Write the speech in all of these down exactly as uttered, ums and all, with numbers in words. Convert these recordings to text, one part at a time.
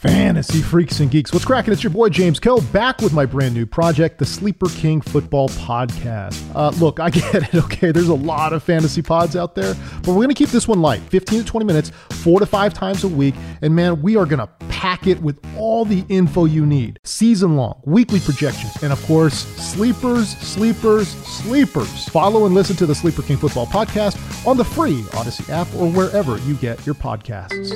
Fantasy freaks and geeks, what's cracking? It's your boy James Koh back with my brand new project, the Sleeper King Football Podcast. Uh, look, I get it, okay? There's a lot of fantasy pods out there, but we're going to keep this one light, fifteen to twenty minutes, four to five times a week, and man, we are going to pack it with all the info you need. Season long, weekly projections, and of course, sleepers, sleepers, sleepers. Follow and listen to the Sleeper King Football Podcast on the free Odyssey app or wherever you get your podcasts.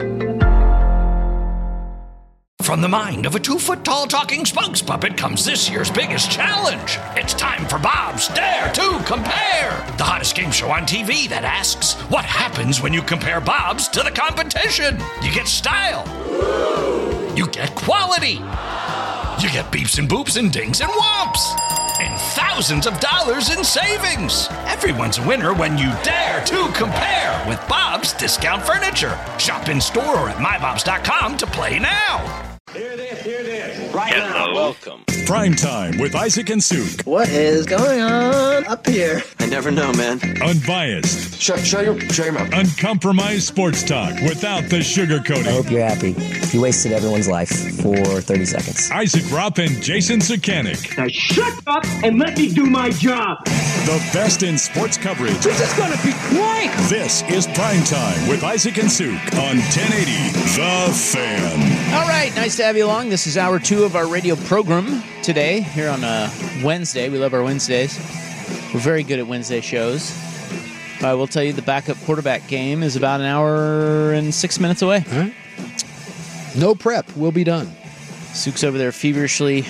From the mind of a two-foot-tall talking spokes puppet comes this year's biggest challenge. It's time for Bob's Dare to Compare, the hottest game show on T V that asks, what happens when you compare Bob's to the competition? You get style. You get quality. You get beeps and boops and dings and whomps. And thousands of dollars in savings. Everyone's a winner when you dare to compare with Bob's Discount Furniture. Shop in store or at my bobs dot com to play now. Hear this, hear this. Right Hello. now. Welcome. Prime Time with Isaac and Suk. What is going on up here? I never know, man. Unbiased. Shut, shut your, shut your mouth. Uncompromised sports talk without the I sugarcoating. hope you're happy. You wasted everyone's life for thirty seconds. Isaac Rupp and Jason Sukanik. Now shut up and let me do my job. The best in sports coverage. This is gonna be great. This is Prime Time with Isaac and Suk on ten eighty The Fan. All right, nice to have you along. This is hour two of our radio program today here on a Wednesday. We love our Wednesdays. We're very good at Wednesday shows. I will tell you the backup quarterback game is about an hour and six minutes away. All right. No prep. We'll be done. Suk's over there feverishly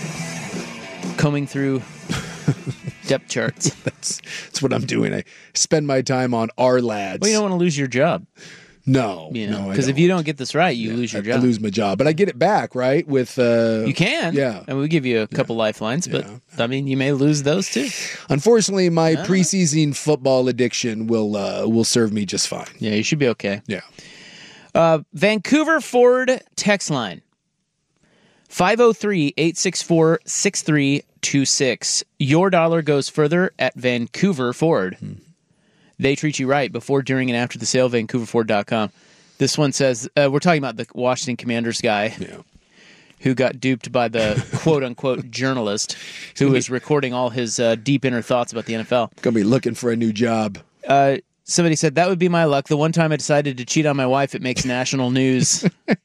combing through depth charts. that's, that's what I'm doing. I spend my time on our lads. Well, you don't want to lose your job. No, You know, no, because if you don't get this right, you yeah, lose your I, job. I lose my job, but I get it back, right? With uh, you can, yeah, and we give you a couple yeah. lifelines, but yeah. I mean, you may lose those too. Unfortunately, my preseason football addiction will uh, will serve me just fine. Yeah, you should be okay. Yeah. Uh, Vancouver Ford text line five oh three, eight six four, six three two six. Your dollar goes further at Vancouver Ford. Hmm. They treat you right before, during, and after the sale, vancouver ford dot com. This one says, uh, we're talking about the Washington Commanders guy yeah. who got duped by the quote-unquote journalist who was recording all his uh, deep inner thoughts about the N F L. Going to be looking for a new job. Uh, somebody said, that would be my luck. The one time I decided to cheat on my wife, it makes national news.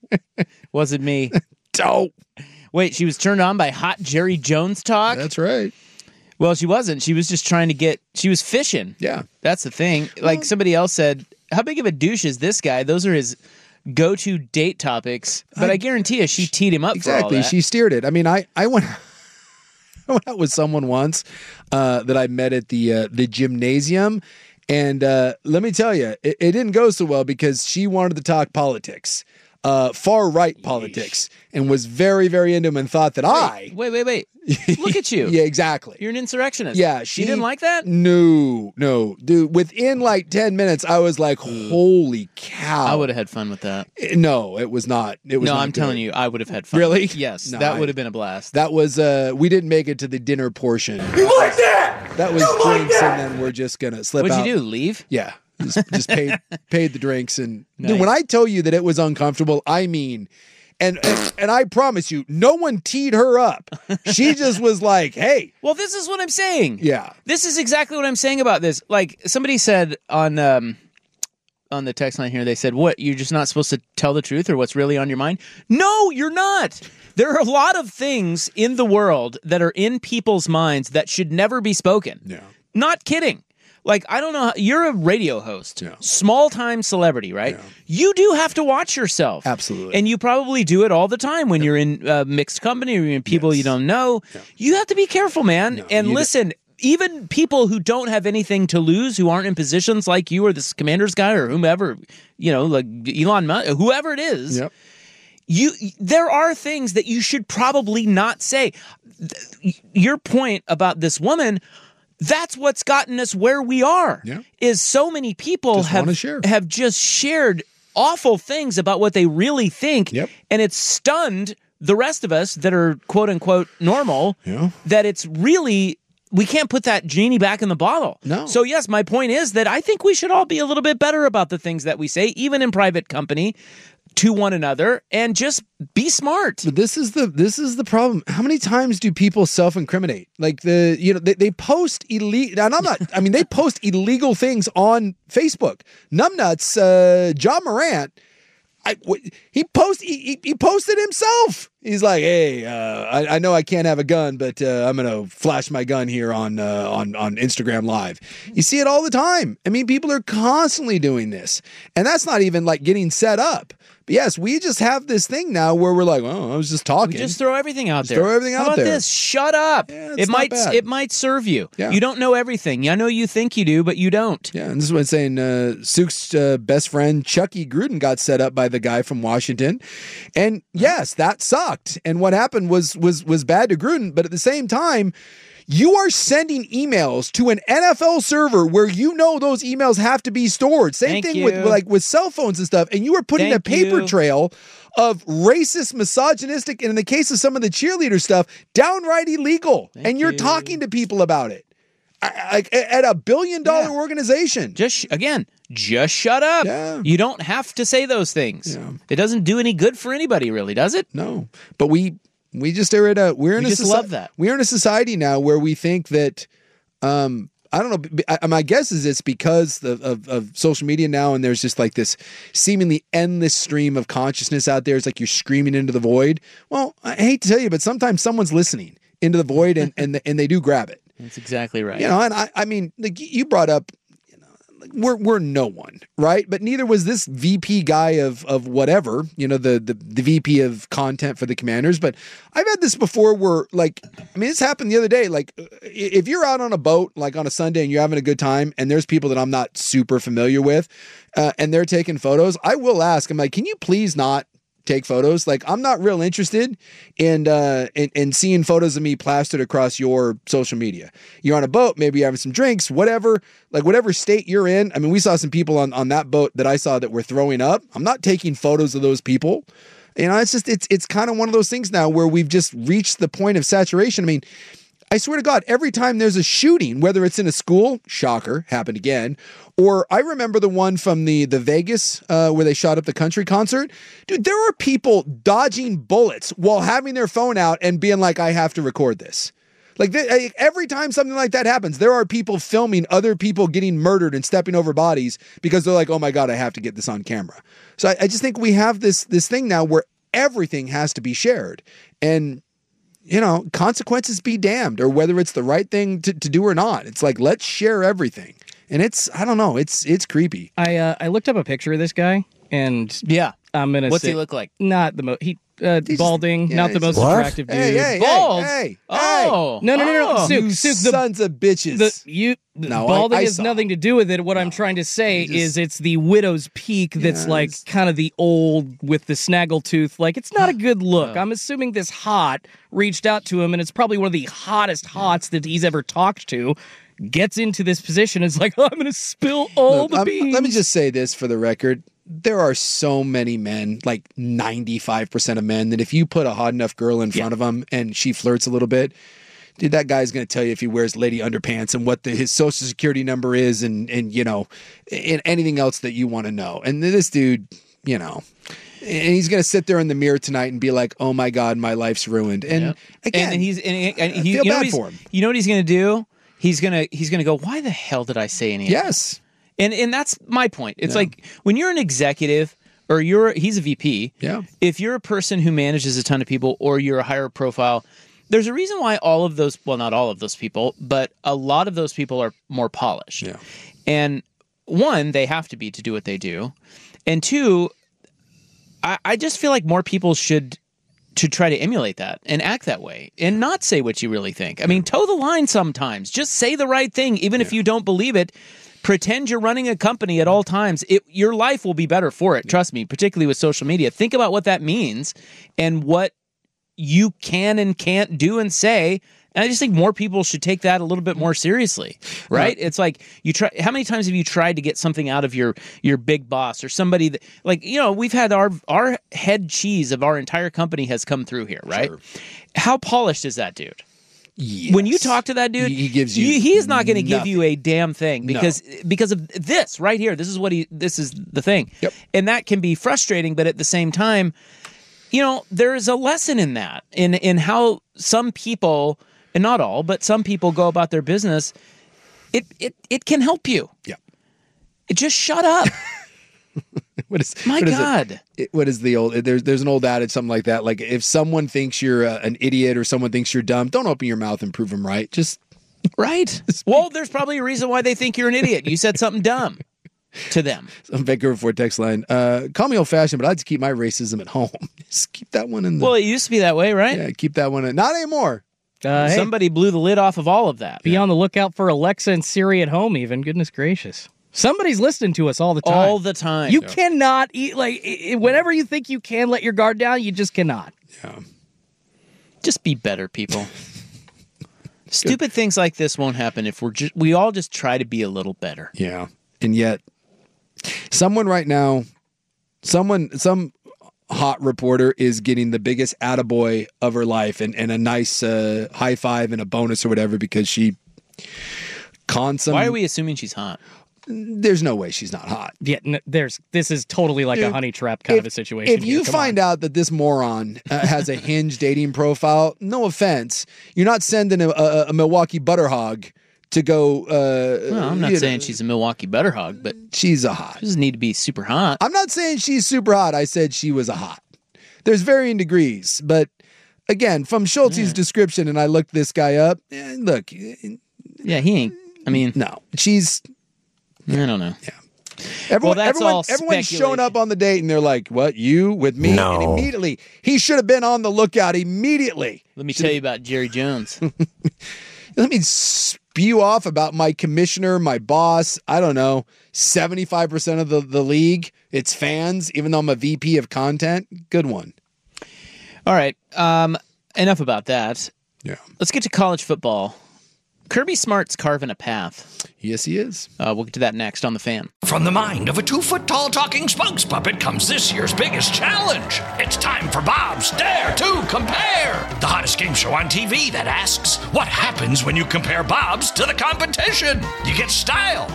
Wasn't me. Don't. Wait, she was turned on by hot Jerry Jones talk? That's right. Well, she wasn't. She was just trying to get, she was fishing. Yeah. That's the thing. Like somebody else said, how big of a douche is this guy? Those are his go-to date topics. But I, I guarantee you, she teed him up exactly. for all that. She steered it. I mean, I, I went... I went out with someone once uh, that I met at the uh, the gymnasium, and uh, let me tell you, it, it didn't go so well because she wanted to talk politics. Uh, far-right politics, and was very, very into him and thought that wait, I... Wait, wait, wait. Look at you. Yeah, exactly. You're an insurrectionist. Yeah. She you didn't like that? No, no. Dude, within like ten minutes, I was like, holy cow. I would have had fun with that. No, it was not. It was No, not I'm good. telling you, I would have had fun. Really? Yes, no, that I, would have been a blast. That was, uh, we didn't make it to the dinner portion. You like that? That was you drinks, like that? and then we're just going to slip What'd out. What'd you do, leave? Yeah. Just, just paid paid the drinks. And nice. Dude, when I tell you that it was uncomfortable, I mean... And, and and I promise you, no one teed her up. She just was like, hey. Well, this is what I'm saying. Yeah. This is exactly what I'm saying about this. Like, somebody said on um, on the text line here, they said, what, you're just not supposed to tell the truth or what's really on your mind? No, you're not. There are a lot of things in the world that are in people's minds that should never be spoken. Yeah. Not kidding. Like, I don't know, how, you're a radio host, yeah. small-time celebrity, right? Yeah. You do have to watch yourself. Absolutely. And you probably do it all the time when yeah. you're in uh, mixed company or you're in people yes. you don't know. Yeah. You have to be careful, man. No, and listen, don't. Even people who don't have anything to lose, who aren't in positions like you or this Commanders guy or whomever, you know, like Elon Musk, whoever it is, yep. you there are things that you should probably not say. Your point about this woman... That's what's gotten us where we are. Yeah. Is so many people just have share. have just shared awful things about what they really think, yep. and it's stunned the rest of us that are quote unquote normal. Yeah. That it's really we can't put that genie back in the bottle. No. So yes, my point is that I think we should all be a little bit better about the things that we say, even in private company. to one another and just be smart. But this is the this is the problem. How many times do people self-incriminate? Like the you know they, they post illegal. And I'm not. I mean they post illegal things on Facebook. Numbnuts, uh, John Morant. I, he post he, he posted himself. He's like, hey, uh, I, I know I can't have a gun, but uh, I'm gonna flash my gun here on uh, on on Instagram Live. You see it all the time. I mean, people are constantly doing this, and that's not even like getting set up. But yes, we just have this thing now where we're like, oh, I was just talking. We just throw everything out just there. Throw everything How out about there. this? Shut up. Yeah, it might bad. it might serve you. Yeah. You don't know everything. I know you think you do, but you don't. Yeah, and this is what I'm saying. Uh, Sook's uh, best friend, Chucky Gruden, got set up by the guy from Washington. And yes, that sucked. And what happened was was was bad to Gruden. But at the same time, you are sending emails to an N F L server where you know those emails have to be stored. Same Thank thing you. with like with cell phones and stuff. And you are putting Thank a paper you. trail of racist, misogynistic, and in the case of some of the cheerleader stuff, downright illegal. Thank and you're you. talking to people about it. I, I, at a billion dollar Yeah. organization. Just again, just shut up. Yeah. You don't have to say those things. Yeah. It doesn't do any good for anybody, really, does it? No, but we we just are at a we're in We a just soci- love that. we're in a society now where we think that um I don't know. b- I- My guess is it's because of, of, of social media now, and there's just like this seemingly endless stream of consciousness out there. It's like you're screaming into the void. Well, I hate to tell you, but sometimes someone's listening into the void, and and and they do grab it. That's exactly right. You know, and I I mean, like you brought up. We're we're no one, right? But neither was this V P guy of of whatever, you know, the, the the V P of content for the Commanders. But I've had this before where, like, I mean, this happened the other day. Like, if you're out on a boat, like on a Sunday, and you're having a good time, and there's people that I'm not super familiar with, uh, and they're taking photos, I will ask. I'm like, can you please not take photos? Like, I'm not real interested in, uh, in in seeing photos of me plastered across your social media. You're on a boat, maybe you're having some drinks, whatever, like whatever state you're in. I mean, we saw some people on, on that boat that I saw that were throwing up. I'm not taking photos of those people. You know, it's just, it's, it's kind of one of those things now where we've just reached the point of saturation. I mean, I swear to God, every time there's a shooting, whether it's in a school, shocker, happened again, or I remember the one from the, the Vegas uh, where they shot up the country concert. Dude, there were people dodging bullets while having their phone out and being like, I have to record this. Like th- every time something like that happens, there are people filming other people getting murdered and stepping over bodies because they're like, oh my God, I have to get this on camera. So I, I just think we have this, this thing now where everything has to be shared. And you know, consequences be damned, or whether it's the right thing to, to do or not. It's like, let's share everything. And it's, I don't know, it's it's creepy. I uh, I looked up a picture of this guy, and Yeah. I'm gonna What's say, he look like? Not the most he uh, balding, yeah, not the he's most just- attractive dude. Hey, hey, Bald. hey, hey, Oh. No, no, no, no, Oh. Sook, you Sook, the, sons of bitches. the you No, I- balding I has saw. nothing to do with it. What I'm trying to say just- is it's the widow's peak that's Yes. like kind of the old with the snaggletooth. Like it's not a good look. Oh. I'm assuming this hot reached out to him, and it's probably one of the hottest hots that he's ever talked to. Gets into this position, is like, oh, I'm going to spill all Look, the I'm- beans. let me just say this for the record. There are so many men, like ninety-five percent of men, that if you put a hot enough girl in front of them and she flirts a little bit, dude, that guy's going to tell you if he wears lady underpants and what the, his social security number is and, and you know, and anything else that you want to know. And this dude, you know, and he's going to sit there in the mirror tonight and be like, oh my God, my life's ruined. And Yep. again, and he's and, and I he, feel you know bad what he's- for him. You know what he's going to do? He's gonna he's gonna go, why the hell did I say any of that? yes. And and that's my point. It's Yeah. like when you're an executive or you're he's a V P. Yeah. If you're a person who manages a ton of people or you're a higher profile, there's a reason why all of those, well, not all of those people, but a lot of those people are more polished. Yeah. And one, they have to be to do what they do. And two, I, I just feel like more people should to try to emulate that and act that way and not say what you really think. I mean, toe the line sometimes. Just say the right thing, even if you don't believe it. Pretend you're running a company at all times. It, your life will be better for it. Trust me, particularly with social media. Think about what that means and what you can and can't do and say. And I just think more people should take that a little bit more seriously, right? It's like you try. How many times have you tried to get something out of your your big boss or somebody that, like, you know, we've had our our head cheese of our entire company has come through here, right? Sure. How polished is that dude? Yes. When you talk to that dude, he gives you he- he's not going to give nothing. you a damn thing No. because because of this right here. This is what he. This is the thing. Yep. And that can be frustrating, but at the same time, you know, there is a lesson in that in in how some people, and not all, but some people go about their business. It it it can help you. Yeah. It just shut up. What is My what is it? God. It- what is the old? There's there's an old adage, something like that. Like if someone thinks you're uh, an idiot or someone thinks you're dumb, don't open your mouth and prove them right. Just Right. Well, there's probably a reason why they think you're an idiot. You said something dumb to them. some Vancouver Ford text line. Uh, call me old fashioned, but I like to keep my racism at home. Just keep that one in. The, Well, it used to be that way, right? yeah, keep that one in. Not anymore. Uh, hey, Somebody blew the lid off of all of that. be on the lookout for Alexa and Siri at home. Even goodness gracious, somebody's listening to us all the time. All the time. You cannot eat like i- i- whenever you think you can let your guard down, you just cannot. Yeah. Just be better, people. Stupid things like this won't happen if we're just we all just try to be a little better. Yeah. And yet, someone right now, someone, some hot reporter is getting the biggest attaboy of her life and, and a nice uh, high five and a bonus or whatever because she conned some. Why are we assuming she's hot? There's no way she's not hot. Yeah, n- there's this is totally like Dude, a honey trap kind of If- a situation. If you here. Come find on. out that this moron uh, has a Hinge dating profile, no offense, you're not sending a, a, a Milwaukee butter hog to go. Uh, Well, I'm not you saying know, she's a Milwaukee butter hog, but she's a hot. she doesn't need to be super hot. I'm not saying she's super hot. I said she was a hot. There's varying degrees, but again, from Schulte's description, and I looked this guy up. eh, look, eh, Yeah, he ain't. I mean, no, she's I don't know. everyone. Well, that's everyone, all everyone's showing speculation. up on the date, and they're like, "What, you with me?" No. And immediately, he should have been on the lookout immediately. Let me tell you about Jerry Jones. Let me spew off about my commissioner, my boss. I don't know, seventy-five percent of the, the league, it's fans, even though I'm a V P of content. Good one. All right. Um, enough about that. Yeah. Let's get to college football. Kirby Smart's carving a path. Yes, he is. Uh, we'll get to that next on The Fan. From the mind of a two-foot-tall talking spokes puppet comes this year's biggest challenge. It's time for Bob's Dare to Compare, the hottest game show on T V that asks, what happens when you compare Bob's to the competition? You get style.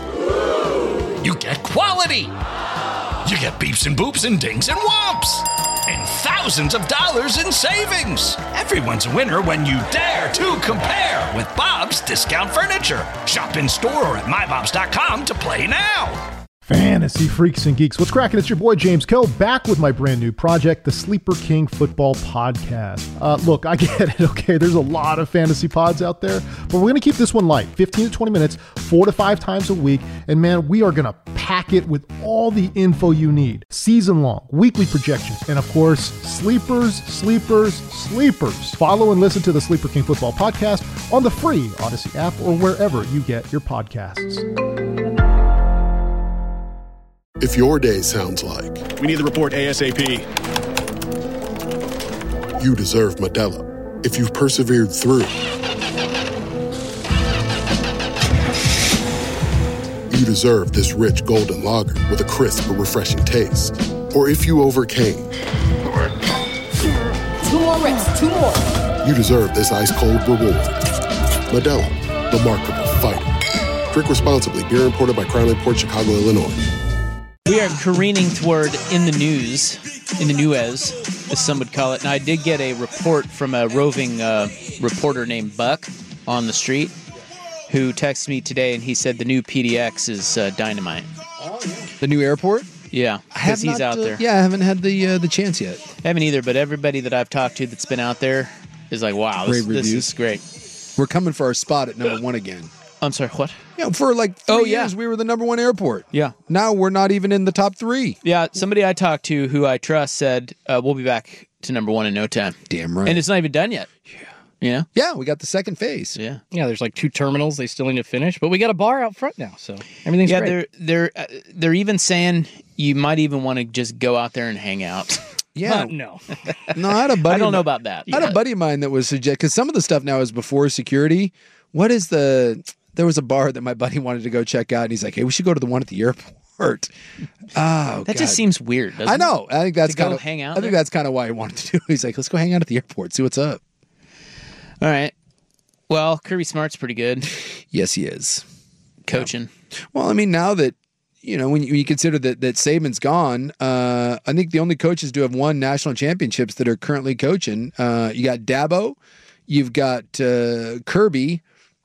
You get quality. You get beeps and boops and dings and whomps. And thousands of dollars in savings. Everyone's a winner when you dare to compare with Bob's Discount Furniture. Shop in store or at my bobs dot com to play now. Fantasy freaks and geeks. What's cracking? It's your boy James Kill back with my brand new project, the Sleeper King Football Podcast. Uh, look, I get it, okay? There's a lot of fantasy pods out there, but we're going to keep this one light, fifteen to twenty minutes, four to five times a week. And man, we are going to pack it with all the info you need. Season long, weekly projections, and of course, sleepers, sleepers, sleepers. Follow and listen to the Sleeper King Football Podcast on the free Odyssey app or wherever you get your podcasts. If your day sounds like We need the report ASAP. you deserve Modelo. If you've persevered through, you deserve this rich golden lager with a crisp but refreshing taste. Or if you overcame, Two more reps, two more. you deserve this ice cold reward. Modelo, the mark of a fighter. Drink responsibly. Beer imported by Crown Port Chicago, Illinois. We are careening toward in the news, in the news, as some would call it. And I did get a report from a roving uh, reporter named Buck on the street who texted me today, and he said the new P D X is uh, dynamite. The new airport? Yeah, I have because he's not, out uh, there. Yeah, I haven't had the uh, the chance yet. I haven't either, but everybody that I've talked to that's been out there is like, wow, this, Great this reviews. is great. We're coming for our spot at number one again. I'm sorry, what? Yeah, for like three Oh, yeah. years, we were the number one airport. Yeah. Now we're not even in the top three. Yeah, somebody I talked to who I trust said uh, we'll be back to number one in no time. Damn right. And it's not even done yet. Yeah. You know? Yeah, we got the second phase. Yeah. Yeah, there's like two terminals they still need to finish, but we got a bar out front now, so everything's Yeah, great. they're they're uh, they're even saying you might even want to just go out there and hang out. Yeah. Uh, no. No, I had a buddy. I don't know about that. I had a buddy of mine that was suggest because some of the stuff now is before security. What is the? There was a bar that my buddy wanted to go check out, and he's like, "Hey, we should go to the one at the airport." Oh, That God. just seems weird. Doesn't I know. I think that's To go kind of hang out I think there? that's kind of why he wanted to do. He's like, "Let's go hang out at the airport, see what's up." it? All right. Well, Kirby Smart's pretty good. Yes, he is. Coaching. Yeah. Well, I mean, now that, you know, when you, when you consider that, that Saban's gone, uh, I think the only coaches to have won national championships that are currently coaching, uh, you got Dabo, you've got uh, Kirby.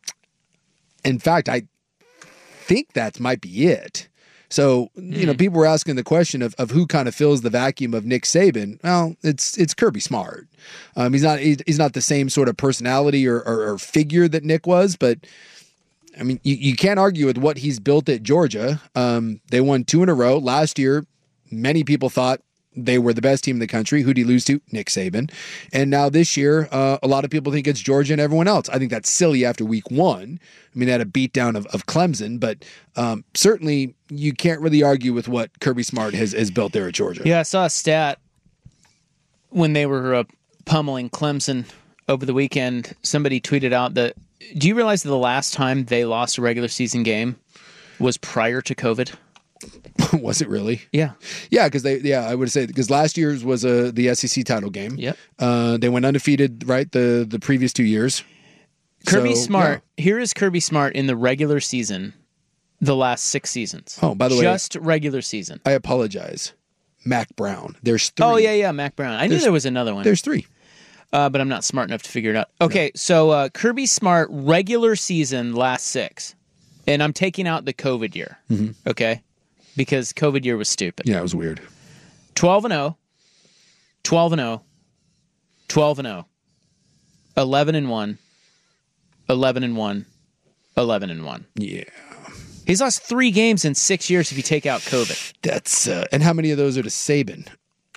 In fact, I think that might be it. So, you know, people were asking the question of, of who kind of fills the vacuum of Nick Saban. Well, it's it's Kirby Smart. Um, he's not he's not the same sort of personality or, or, or figure that Nick was, but I mean, you, you can't argue with what he's built at Georgia. Um, they won two in a row. Last year, many people thought they were the best team in the country. Who'd he lose to? Nick Saban. And now this year, uh, a lot of people think it's Georgia and everyone else. I think that's silly after week one. I mean, they had a beatdown of, of Clemson, but um, certainly you can't really argue with what Kirby Smart has, has built there at Georgia. Yeah, I saw a stat when they were uh, pummeling Clemson over the weekend. Somebody tweeted out that, do you realize that the last time they lost a regular season game was prior to COVID? Was it really? Yeah. Yeah, because they yeah, I would say because last year's was a the S E C title game. Yep. Uh, they went undefeated, right, the the previous two years. Kirby So, Smart. yeah. Here is Kirby Smart in the regular season the last six seasons. Oh, by the way, just regular season. I apologize. Mac Brown. There's three. Oh, yeah, yeah, Mac Brown. I knew There's- there was another one. There's three. Uh, but I'm not smart enough to figure it out. Okay, so uh, Kirby Smart, regular season, last six. And I'm taking out the COVID year, Mm-hmm. okay? Because COVID year was stupid. Yeah, it was weird. twelve and oh, twelve and oh, twelve and oh, eleven and one, eleven and one, eleven and one. Yeah. He's lost three games in six years if you take out COVID. That's uh, and how many of those are to Saban?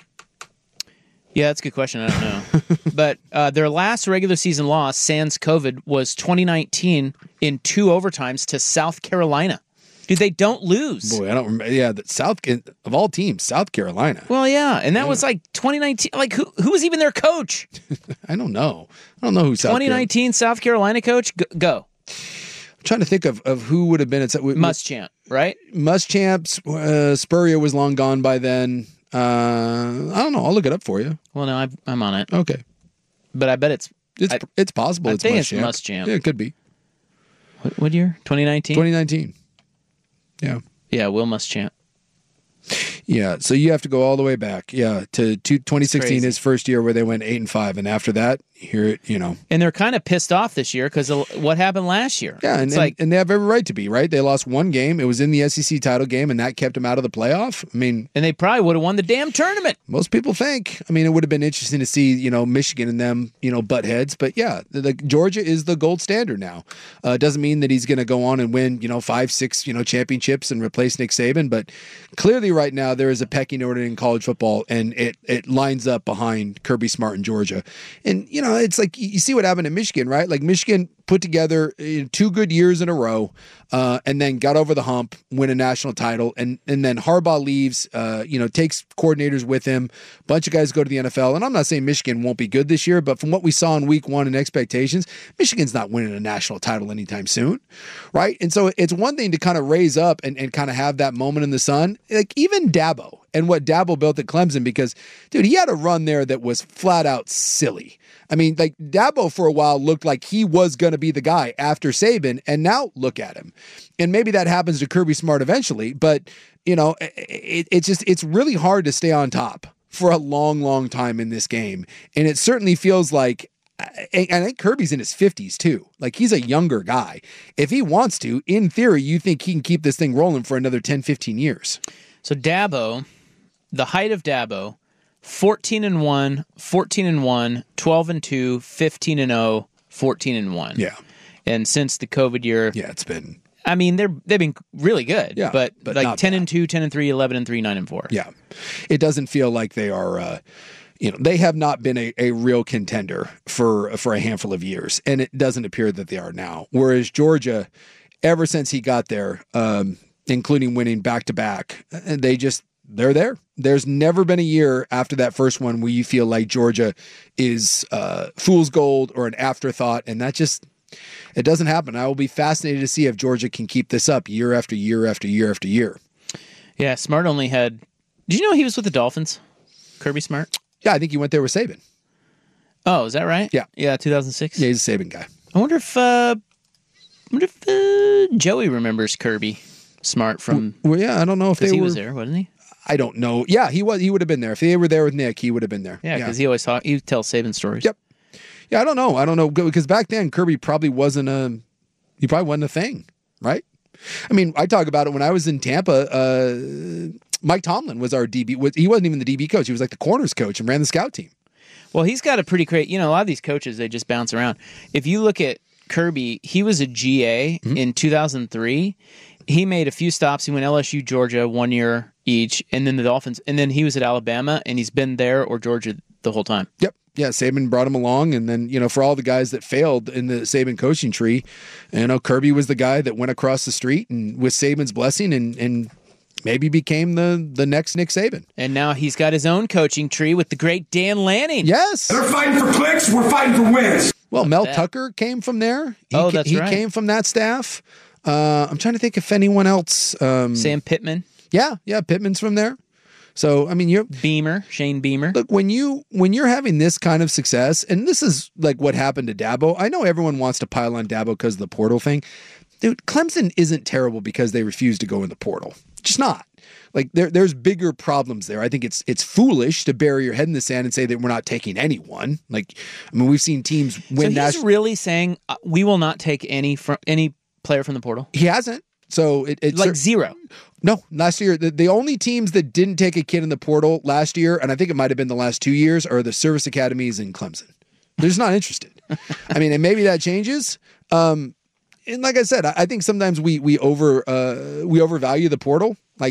Yeah, that's a good question. I don't know. But uh, their last regular season loss, sans COVID, was twenty nineteen in two overtimes to South Carolina. Dude, they don't lose. Boy, I don't remember. Yeah, that South of all teams, South Carolina. Well, yeah, and that was like twenty nineteen. Like, who who was even their coach? I don't know. I don't know who South twenty nineteen South Carolina coach? Go. go. I'm trying to think of, of who would have been at Muschamp, right? Muschamp. Uh, Spurrier was long gone by then. Uh, I don't know. I'll look it up for you. Well, no, I've, I'm on it. Okay, but I bet it's it's I, it's possible. I it's think Muschamp. it's Muschamp. Yeah, it could be. What, what year? twenty nineteen twenty nineteen Yeah. Yeah, Will Muschamp. Yeah, so you have to go all the way back. Yeah, to, to twenty sixteen, Crazy. his first year where they went eight and five, and after that, here you know. And they're kind of pissed off this year because of what happened last year. Yeah, and, it's and, like and they have every right to be, right? They lost one game. It was in the S E C title game, and that kept them out of the playoff. I mean, and they probably would have won the damn tournament. Most people think. I mean, it would have been interesting to see, you know, Michigan and them, you know, butt heads. But yeah, the, the Georgia is the gold standard now. Uh, it doesn't mean that he's going to go on and win, you know, five, six, you know, championships and replace Nick Saban. But clearly, right now there is a pecking order in college football, and it it lines up behind Kirby Smart in Georgia. And you know, it's like you see what happened in Michigan, right? Like Michigan put together you know, two good years in a row, uh, and then got over the hump, win a national title, and and then Harbaugh leaves, uh, you know, takes coordinators with him. A bunch of guys go to the N F L, and I'm not saying Michigan won't be good this year, but from what we saw in week one and expectations, Michigan's not winning a national title anytime soon, right? And so it's one thing to kind of raise up and, and kind of have that moment in the sun. Like even Dabo and what Dabo built at Clemson, because, dude, he had a run there that was flat out silly. I mean, like Dabo for a while looked like he was going to be the guy after Saban, and now look at him. And maybe that happens to Kirby Smart eventually, but you know, it, it's just it's really hard to stay on top for a long, long time in this game, and it certainly feels like. And I think Kirby's in his fifties too. Like he's a younger guy. If he wants to, in theory, you think he can keep this thing rolling for another ten, fifteen years. So Dabo, the height of Dabo, fourteen and one, fourteen and one, twelve and two, fifteen and oh, fourteen and one. Yeah. And since the COVID year, yeah, it's been I mean, they're they've been really good. Yeah, but, but like not ten bad. and two, ten and three, eleven and three, nine and four. Yeah. It doesn't feel like they are uh you know, they have not been a, a real contender for for a handful of years, and it doesn't appear that they are now. Whereas Georgia, ever since he got there, um, including winning back to back, they just they're there. There's never been a year after that first one where you feel like Georgia is uh, fool's gold or an afterthought, and that just it doesn't happen. I will be fascinated to see if Georgia can keep this up year after year after year after year. Yeah, Smart only had. Did you know he was with the Dolphins? Kirby Smart. Yeah, I think he went there with Saban. Oh, is that right? Yeah. Yeah, two thousand six. Yeah, he's a Saban guy. I wonder if uh, I wonder if uh, Joey remembers Kirby Smart from. Well, yeah, I don't know if they he were, was there, wasn't he? I don't know. Yeah, he was. He would have been there if they were there with Nick. He would have been there. Yeah, because he always talk. He tells Saban stories. Yep. Yeah, I don't know. I don't know because back then Kirby probably wasn't a. He probably wasn't a thing, right? I mean, I talk about it when I was in Tampa. Uh, Mike Tomlin was our D B. He wasn't even the D B coach. He was like the corners coach and ran the scout team. Well, he's got a pretty great. You know, a lot of these coaches they just bounce around. If you look at Kirby, he was a G A mm-hmm. in two thousand three. He made a few stops. He went L S U, Georgia, one year each, and then the Dolphins, and then he was at Alabama, and he's been there or Georgia the whole time. Yep. Yeah, Saban brought him along, and then, you know, for all the guys that failed in the Saban coaching tree, you know, Kirby was the guy that went across the street and with Saban's blessing and and maybe became the, the next Nick Saban. And now he's got his own coaching tree with the great Dan Lanning. Yes. They're fighting for clicks, we're fighting for wins. Well, Mel that. Tucker came from there. He, oh, that's he right. He came from that staff. Uh, I'm trying to think if anyone else. Um, Sam Pittman. Yeah, yeah, Pittman's from there. So I mean, you're Beamer, Shane Beamer. Look, when you when you're having this kind of success, and this is like what happened to Dabo. I know everyone wants to pile on Dabo because of the portal thing. Dude, Clemson isn't terrible because they refuse to go in the portal. Just not. Like there, there's bigger problems there. I think it's it's foolish to bury your head in the sand and say that we're not taking anyone. Like, I mean, we've seen teams win. So he's national- really saying uh, we will not take any from any player from the portal. He hasn't. So it, it's like zero. No, last year the, the only teams that didn't take a kid in the portal last year, and I think it might have been the last two years, are the service academies in Clemson. They're just not interested. I mean, and maybe that changes. Um, and like I said, I, I think sometimes we we over uh, we overvalue the portal. Like,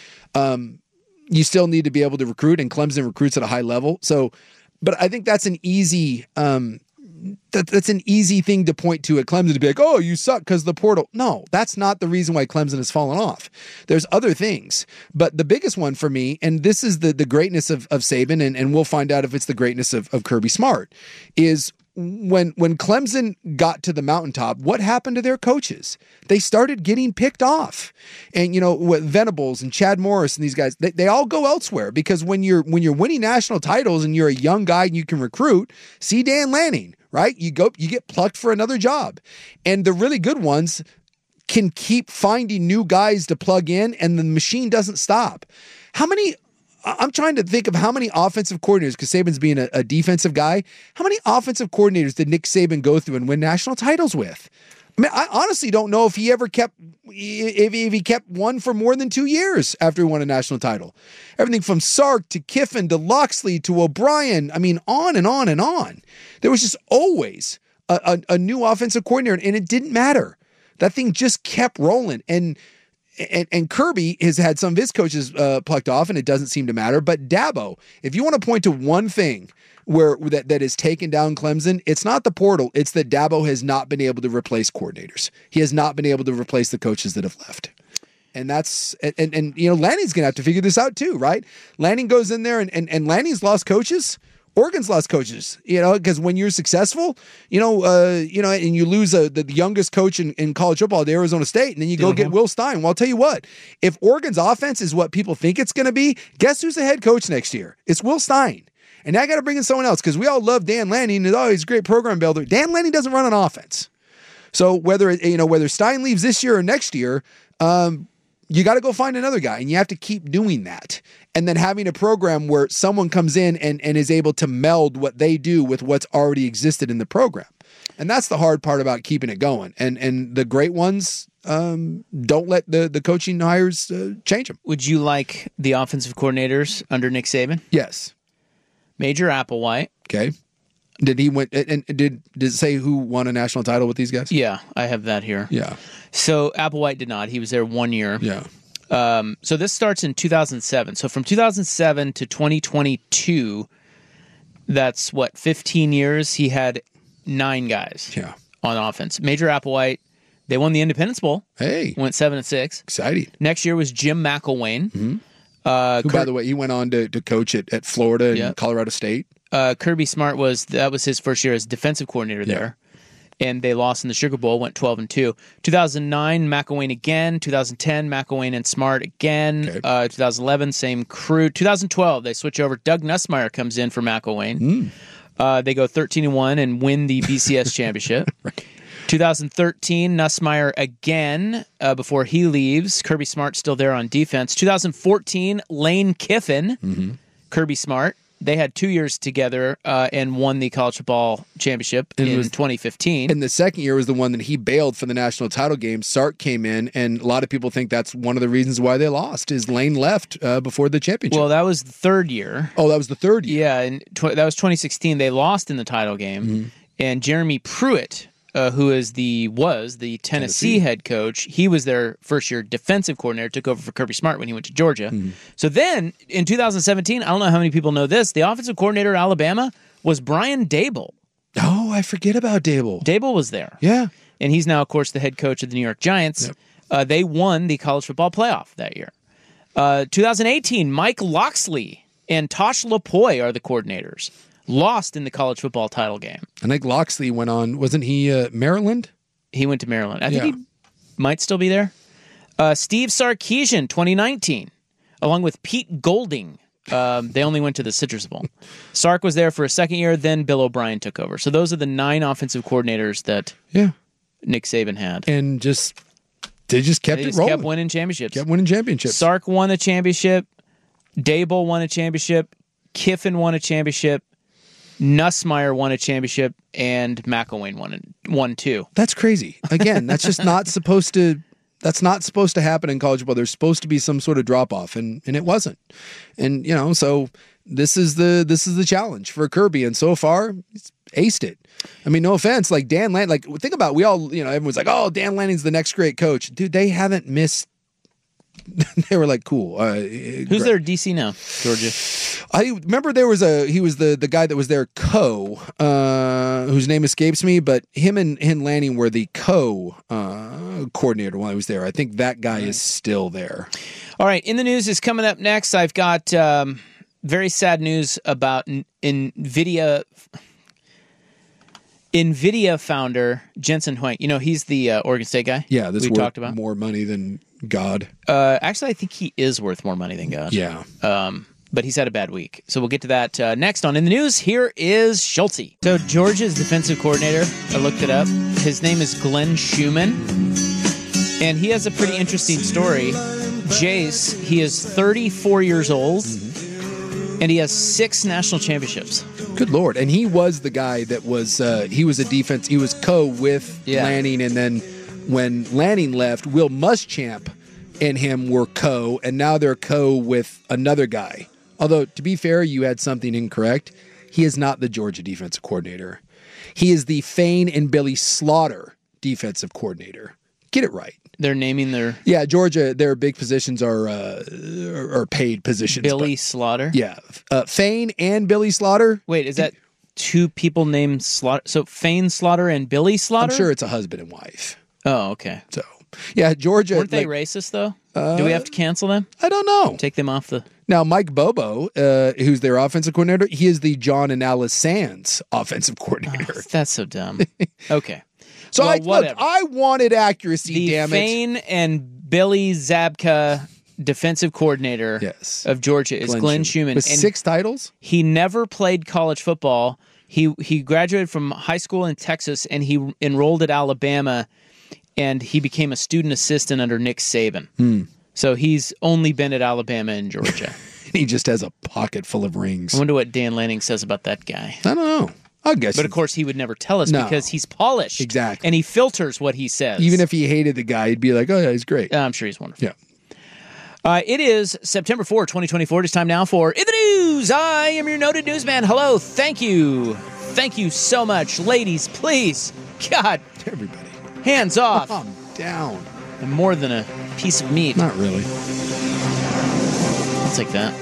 um, you still need to be able to recruit, and Clemson recruits at a high level. So, but I think that's an easy. Um, That, that's an easy thing to point to at Clemson to be like, oh, you suck because of the portal. No, that's not the reason why Clemson has fallen off. There's other things. But the biggest one for me, and this is the, the greatness of, of Saban, and, and we'll find out if it's the greatness of, of Kirby Smart, is when when Clemson got to the mountaintop, what happened to their coaches? They started getting picked off. And, you know, what Venables and Chad Morris and these guys, they, they all go elsewhere because when you're when you're winning national titles and you're a young guy and you can recruit, see Dan Lanning. Right? You go, you get plucked for another job. And the really good ones can keep finding new guys to plug in and the machine doesn't stop. How many, I'm trying to think of how many offensive coordinators, because Saban's being a, a defensive guy, how many offensive coordinators did Nick Saban go through and win national titles with? I mean, I honestly don't know if he ever kept, if, if he kept one for more than two years after he won a national title. Everything from Sark to Kiffin to Loxley to O'Brien. I mean, on and on and on. There was just always a, a, a new offensive coordinator, and it didn't matter. That thing just kept rolling. And and, and Kirby has had some of his coaches uh, plucked off, and it doesn't seem to matter. But Dabo, if you want to point to one thing where that, that has taken down Clemson, it's not the portal. It's that Dabo has not been able to replace coordinators. He has not been able to replace the coaches that have left. And that's, and, and, and you know, Lanning's going to have to figure this out too, right? Lanning goes in there and, and, and Lanning's lost coaches. Oregon's lost coaches, you know, because when you're successful, you know, uh, you know, and you lose a, the youngest coach in, in college football to Arizona State, and then you go mm-hmm. get Will Stein. Well, I'll tell you what, if Oregon's offense is what people think it's going to be, guess who's the head coach next year? It's Will Stein. And now I got to bring in someone else because we all love Dan Lanning. And, oh, he's a great program builder. Dan Lanning doesn't run an offense. So whether, you know, whether Stein leaves this year or next year, um, you got to go find another guy, and you have to keep doing that. And then having a program where someone comes in and, and is able to meld what they do with what's already existed in the program. And that's the hard part about keeping it going. And and the great ones um, don't let the, the coaching hires uh, change them. Would you like the offensive coordinators under Nick Saban? Yes. Major Applewhite. Okay. Did he win? And did did it say who won a national title with these guys? Yeah, I have that here. Yeah. So Applewhite did not. He was there one year. Yeah. Um, so this starts in two thousand seven. So from two thousand seven to twenty twenty-two, that's what, fifteen years, he had nine guys yeah. on offense. Major Applewhite, they won the Independence Bowl. Hey. Went seven and six. Exciting. Next year was Jim McElwain. Mm-hmm. Uh, Who, Kurt, by the way, he went on to, to coach at, at Florida and yep. Colorado State. Uh, Kirby Smart was, that was his first year as defensive coordinator yeah. there. And they lost in the Sugar Bowl, went twelve and two. two thousand nine, McElwain again. two thousand ten, McElwain and Smart again. Okay. Uh, two thousand eleven, same crew. two thousand twelve, they switch over. Doug Nussmeier comes in for McElwain. Mm. Uh, they go thirteen and one and win the B C S championship. Right. twenty thirteen, Nussmeier again uh, before he leaves. Kirby Smart still there on defense. twenty fourteen, Lane Kiffin, mm-hmm. Kirby Smart. They had two years together uh, and won the college football championship And in was- twenty fifteen. And the second year was the one that he bailed for the national title game. Sark came in, and a lot of people think that's one of the reasons why they lost, is Lane left uh, before the championship. Well, that was the third year. Oh, that was the third year. Yeah, and tw- that was twenty sixteen. They lost in the title game, Mm-hmm. and Jeremy Pruitt, uh, who is the was the Tennessee, Tennessee. head coach, he was their first year defensive coordinator. Took over for Kirby Smart when he went to Georgia. Mm-hmm. So then in two thousand seventeen, I don't know how many people know this. The offensive coordinator at Alabama was Brian Dable. Oh, I forget about Dable. Dable was there. Yeah. And he's now, of course, the head coach of the New York Giants. Yep. Uh, they won the college football playoff that year. Uh, twenty eighteen, Mike Loxley and Tosh Lapoy are the coordinators. Lost in the college football title game. I think Loxley went on, wasn't he uh, Maryland? He went to Maryland. I Yeah. think he might still be there. Uh, Steve Sarkisian, twenty nineteen, along with Pete Golding. Um, they only went to the Citrus Bowl. Sark was there for a second year, then Bill O'Brien took over. So those are the nine offensive coordinators that Yeah. Nick Saban had. And just, they just kept They it just rolling. kept winning championships. Kept winning championships. Sark won a championship. Dable won a championship. Kiffin won a championship. Nussmeier won a championship. And McElwain won one too. That's crazy. Again, that's just not supposed to. That's not supposed to happen in college football. There's supposed to be some sort of drop off, and and it wasn't. And you know, so this is the this is the challenge for Kirby, and so far he's aced it. I mean, no offense, like Dan Lanning. Like think about it, we all, you know, everyone's like, oh, Dan Lanning's the next great coach, dude. They haven't missed. They were like, cool. Uh, Who's great. their D C now? Georgia. I remember there was a he was the the guy that was their co, uh, whose name escapes me, but him and him Lanning were the co uh, coordinator while I was there. I think that guy is still there. All right, in the news is coming up next. I've got um, very sad news about N- NVIDIA. NVIDIA founder Jensen Huang. You know, he's the uh, Oregon State guy. Yeah, this we worth talked about more money than God. Uh, actually, I think he is worth more money than God. Yeah. Um, but he's had a bad week. So we'll get to that uh, next on In the News. Here is Schulte. So Georgia's defensive coordinator, I looked it up. His name is Glenn Schumann. And he has a pretty interesting story. Jace, he is thirty-four years old, and he has six national championships. Good Lord. And he was the guy that was, uh, he was a defense, he was co with Yeah. Lanning. And then when Lanning left, Will Muschamp and him were co, and now they're co with another guy. Although, to be fair, you had something incorrect. He is not the Georgia defensive coordinator. He is the Fane and Billy Slaughter defensive coordinator. Get it right. They're naming their Yeah, Georgia, their big positions are uh, are paid positions. Billy but- Slaughter. Yeah. Uh, Fane and Billy Slaughter. Wait, is that two people named Slaughter? So Fane Slaughter and Billy Slaughter? I'm sure it's a husband and wife. Oh, okay. So, yeah, Georgia. Weren't they like- racist, though? Uh, Do we have to cancel them? I don't know. Take them off the... Now, Mike Bobo, uh, who's their offensive coordinator, he is the John and Alice Sands offensive coordinator. Oh, that's so dumb. Okay. So, well, I, look, whatever. I wanted accuracy, The damn it. Fane and Billy Zabka defensive coordinator Yes. of Georgia is Glenn Glenn, Schumann. Schumann. With and six titles? He never played college football. He he graduated from high school in Texas, and he enrolled at Alabama, and he became a student assistant under Nick Saban. Hmm. So he's only been at Alabama and Georgia. He just has a pocket full of rings. I wonder what Dan Lanning says about that guy. I don't know. I guess. But of course, he would never tell us No. because he's polished. Exactly. And he filters what he says. Even if he hated the guy, he'd be like, oh, yeah, he's great. Uh, I'm sure he's wonderful. Yeah. Uh, it is September fourth, twenty twenty-four. It is time now for In the News. I am your noted newsman. Hello. Thank you. Thank you so much. Ladies, please. God. Everybody. Hands off. Calm down. I'm more than a piece of meat. Not really. I'll take that.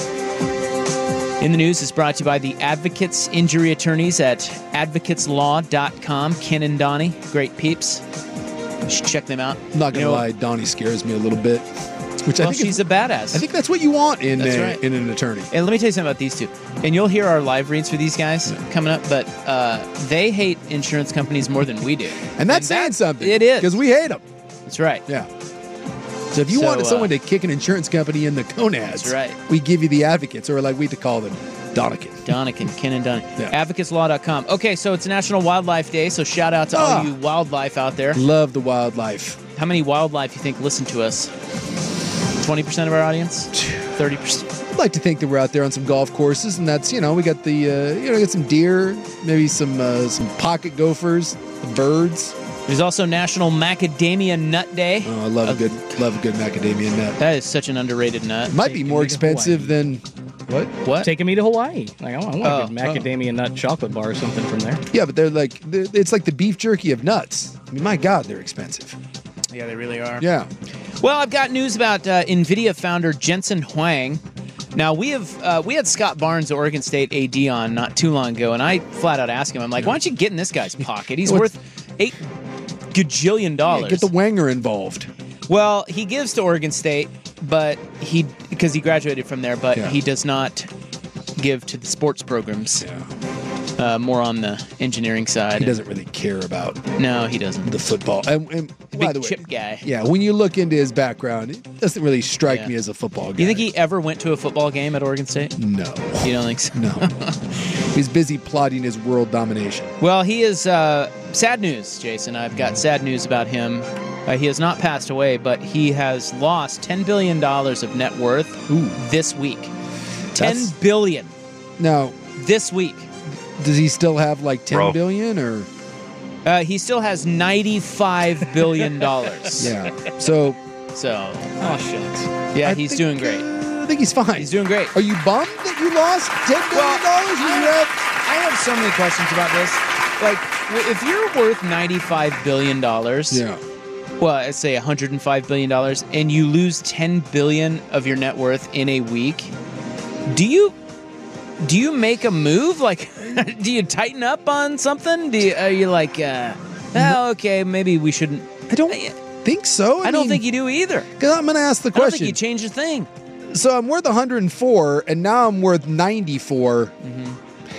In the News is brought to you by the Advocates Injury Attorneys at advocates law dot com. Ken and Donnie, great peeps. You should check them out. I'm not going to You know, lie, Donnie scares me a little bit. Which Well, I think she's is, a badass. I think that's what you want in That's a, right. in an attorney. And let me tell you something about these two. And you'll hear our live reads for these guys coming up, but uh, they hate insurance companies more than we do. And that's And saying that- something. It is. Because we hate them. That's right. Yeah. So if you So, wanted someone uh, to kick an insurance company in the gonads, That's right. we give you the advocates, or like we to call them, Donikin. Donikin, Ken and Donikin. Yeah. advocates law dot com. Okay, so it's National Wildlife Day, so shout out to Ah. all you wildlife out there. Love the wildlife. How many wildlife you think listen to us? twenty percent of our audience? thirty percent? I'd like to think that we're out there on some golf courses, and that's, you know, we got the, uh, you know, we got some deer, maybe some uh, some pocket gophers, birds. There's also National Macadamia Nut Day. Oh, I love a good, love a good macadamia nut. That is such an underrated nut. It might be more expensive than what? What? Taking me to Hawaii. Like, I want, I want Oh, a good macadamia nut chocolate bar or something from there. Yeah, but they're like, they're, it's like the beef jerky of nuts. I mean, my God, they're expensive. Yeah, they really are. Yeah. Well, I've got news about uh, NVIDIA founder Jensen Huang. Now, we have uh, we had Scott Barnes, Oregon State A D, on not too long ago, and I flat out asked him, I'm like, why don't you get in this guy's pocket? He's What's- worth eight gajillion dollars. Yeah, get the Wanger involved. Well, he gives to Oregon State, but he because he graduated from there, but Yeah. he does not give to the sports programs. Yeah. Uh, more on the engineering side. He doesn't really care about No, he doesn't. the football. And, and by Big the way, chip guy. yeah, when you look into his background, it doesn't really strike Yeah. me as a football guy. Do you think he ever went to a football game at Oregon State? No. You don't think so? No. He's busy plotting his world domination. Well, he is uh, sad news, Jason. I've got sad news about him. Uh, he has not passed away, but he has lost ten billion dollars of net worth Ooh. this week. ten That's- billion Now, this week. does he still have like ten Bro. billion or? Uh, he still has ninety-five billion dollars. Yeah. So So, Oh, shucks. yeah, I he's think, doing great. uh, I think he's fine. He's doing great. Are you bummed that you lost ten billion dollars? I, I have so many questions about this. Like, w- if you're worth ninety-five billion dollars, yeah. well, let's say one hundred five billion dollars, and you lose ten billion dollars of your net worth in a week, do you do you make a move? Like, do you tighten up on something? Do you, are you like, uh, oh, okay, maybe we shouldn't? I don't think so. I, I don't mean, think you do either. 'cause I'm going to ask the I don't think question. you change a thing. So I'm worth one hundred four, and now I'm worth ninety-four. Mm-hmm.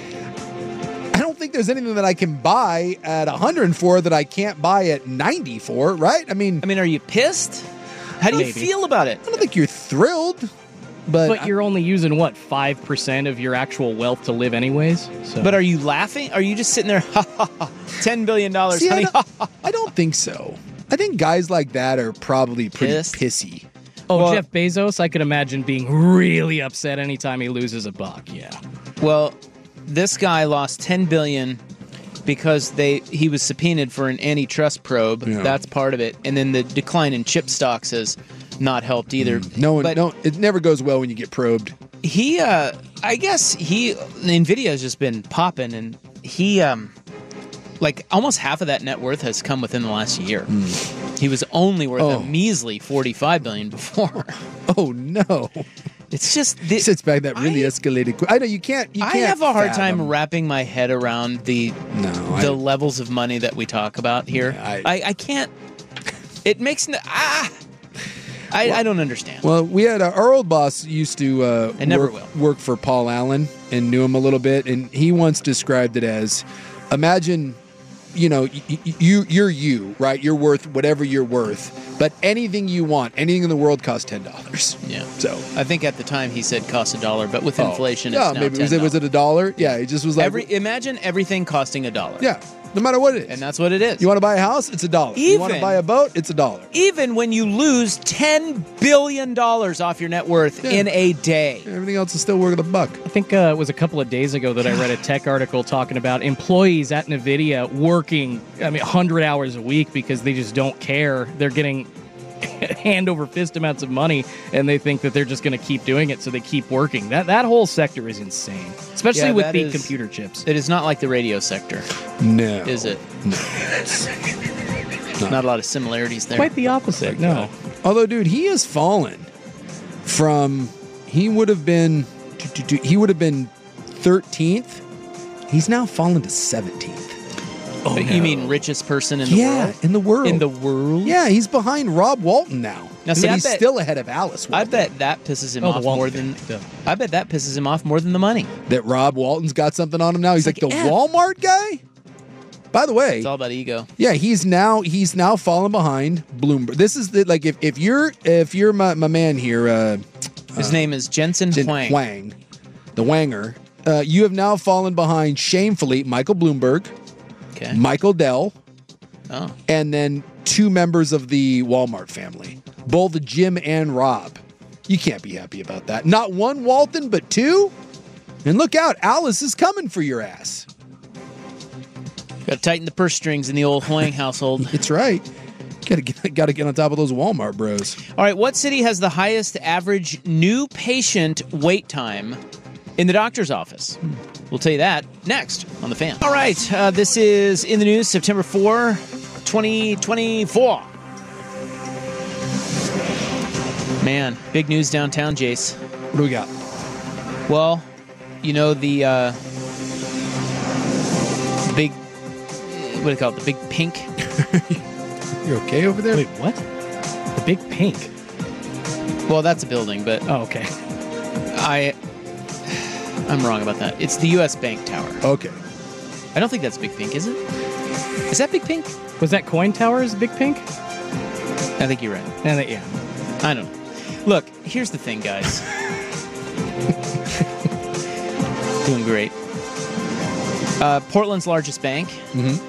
I don't think there's anything that I can buy at one hundred four that I can't buy at ninety-four, right? I mean, I mean, are you pissed? How do you Maybe. feel about it? I don't think you're thrilled, but, But you're only using, what, five percent of your actual wealth to live anyways? So. But are you laughing? Are you just sitting there, ha ha ha, ten billion dollars, See, honey? I, don't, I don't think so. I think guys like that are probably pretty Pissed? pissy. Oh, Well- Jeff Bezos, I could imagine being really upset anytime he loses a buck. Yeah. Well, this guy lost ten billion dollars because they he was subpoenaed for an antitrust probe. Yeah. That's part of it. And then the decline in chip stocks has not helped either. No one, But no, it never goes well when you get probed. he, uh, I guess he, NVIDIA has just been popping, and he, um, like almost half of that net worth has come within the last year. He was only worth Oh. a measly forty-five billion dollars before. Oh no! It's just He sits back. That really I- escalated quick. I know you can't. You I can't have a hard fathom. time wrapping my head around the No, the I- levels of money that we talk about here. Yeah, I- I, I can't. It makes no, ah. I, I don't understand. Well, we had uh, our old boss used to uh, And never work, work for Paul Allen and knew him a little bit, and he once described it as, imagine, you know, y- y- you you're you, right? You're worth whatever you're worth, but anything you want, anything in the world costs ten dollars. Yeah. So I think at the time he said cost a dollar, but with Oh, inflation, yeah, it's now maybe was it was it a dollar? Yeah, it just was like Every imagine everything costing a dollar. yeah, no matter what it is. and that's what it is. You want to buy a house? It's a dollar. You want to Even- buy a boat? It's a dollar. Even when you lose ten billion dollars off your net worth Yeah. in a day. Everything else is still worth a buck. I think uh, it was a couple of days ago that I read a tech article talking about employees at NVIDIA working, I mean, one hundred hours a week because they just don't care. They're getting hand over fist amounts of money, and they think that they're just going to keep doing it, so they keep working. That that whole sector is insane, especially Yeah, with that the is- computer chips. It is not like the radio sector, No, is it? Not a lot of similarities there. Quite the opposite. No. Although, dude, he has fallen from he would have been he would have been thirteenth. He's now fallen to seventeenth. Oh, you mean richest person in the yeah, world? in the world. In the world? yeah, he's behind Rob Walton now. Now, but see, I he's bet- still ahead of Alice. I Walton. bet that pisses him Oh, the off Walton more thing. than. Yeah. I bet that pisses him off more than the money. that Rob Walton's got something on him now. He's like, like, the F. Walmart guy. By the way, It's all about ego. yeah, he's now he's now fallen behind Bloomberg. This is the, like if, if you're if you're my, my man here, uh, His name is Jensen Jin Huang. Huang, the Wanger. Uh, you have now fallen behind shamefully Michael Bloomberg, Okay. Michael Dell, Oh. and then two members of the Walmart family, both Jim and Rob. You can't be happy about that. Not one Walton, but two? And look out, Alice is coming for your ass. Got to tighten the purse strings in the old Hoying household. That's right. Got to get, got to get on top of those Walmart bros. All right, what city has the highest average new patient wait time in the doctor's office? We'll tell you that next on The Fan. All right, uh, this is In the News, September fourth, twenty twenty-four. Man, big news downtown, Jace. What do we got? Well, you know the uh, big, what do you call it, the big pink? You okay over there? Wait, what? The Big Pink? Well, that's a building, but Oh, okay. I, I'm wrong about that. It's the U S Bank Tower. Okay. I don't think that's Big Pink, is it? Is that Big Pink? Was that Coin Towers Big Pink? I think you're right. And that, yeah. I don't know. Look, here's the thing, guys. Doing great. Uh, Portland's largest bank Mm-hmm.